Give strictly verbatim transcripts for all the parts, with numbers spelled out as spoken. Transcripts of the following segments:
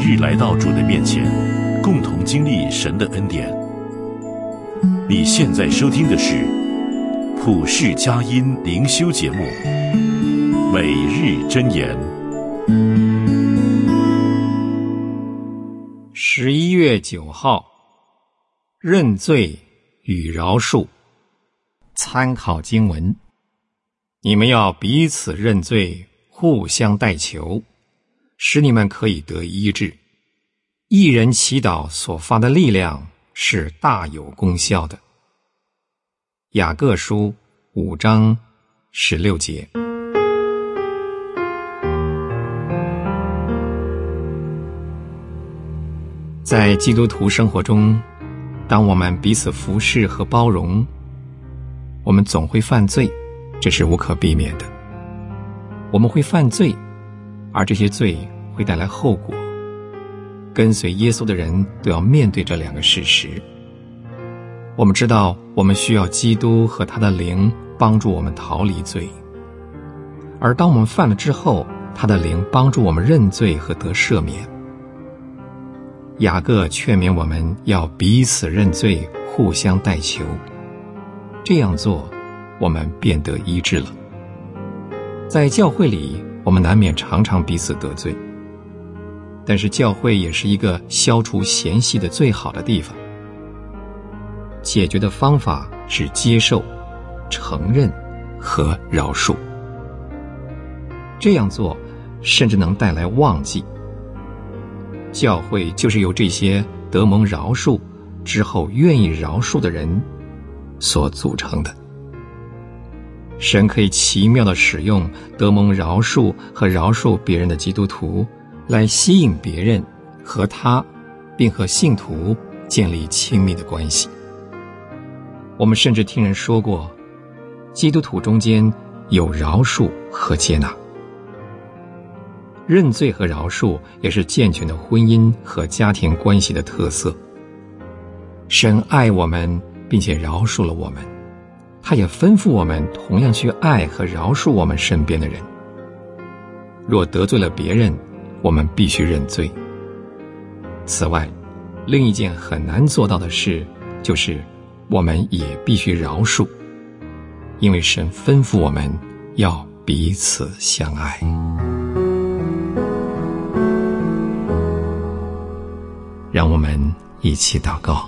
日来到主的面前，共同经历神的恩典。你现在收听的是普世佳音灵修节目《每日箴言》。 十一月九号，认罪与饶恕。参考经文：你们要彼此认罪，互相代求，使你们可以得医治。一人祈祷所发的力量是大有功效的。雅各书五章十六节。在基督徒生活中，当我们彼此服侍和包容，我们总会犯罪，这是无可避免的。我们会犯罪，而这些罪会带来后果。跟随耶稣的人都要面对这两个事实。我们知道，我们需要基督和他的灵帮助我们逃离罪，而当我们犯了之后，他的灵帮助我们认罪和得赦免。雅各劝勉我们要彼此认罪，互相代求，这样做我们便得医治了。在教会里，我们难免常常彼此得罪，但是教会也是一个消除嫌隙的最好的地方。解决的方法是接受、承认和饶恕。这样做甚至能带来忘记。教会就是由这些得蒙饶恕之后愿意饶恕的人所组成的。神可以奇妙地使用得蒙饶恕和饶恕别人的基督徒，来吸引别人和他，并和信徒建立亲密的关系。我们甚至听人说过，基督徒中间有饶恕和接纳。认罪和饶恕也是健全的婚姻和家庭关系的特色。神爱我们，并且饶恕了我们，他也吩咐我们同样去爱和饶恕我们身边的人。若得罪了别人，我们必须认罪。此外，另一件很难做到的事，就是我们也必须饶恕，因为神吩咐我们要彼此相爱。让我们一起祷告。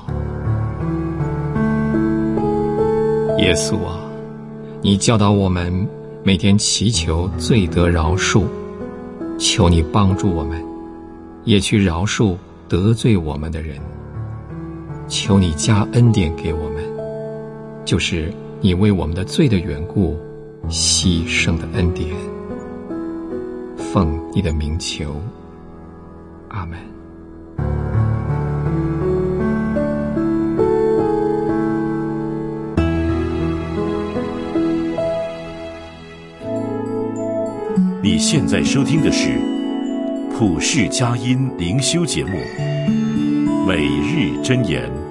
耶稣啊，你教导我们每天祈求罪得饶恕，求你帮助我们，也去饶恕得罪我们的人。求你加恩典给我们，就是你为我们的罪的缘故牺牲的恩典。奉你的名求，阿们。 你现在收听的是普世佳音灵修节目《每日箴言》。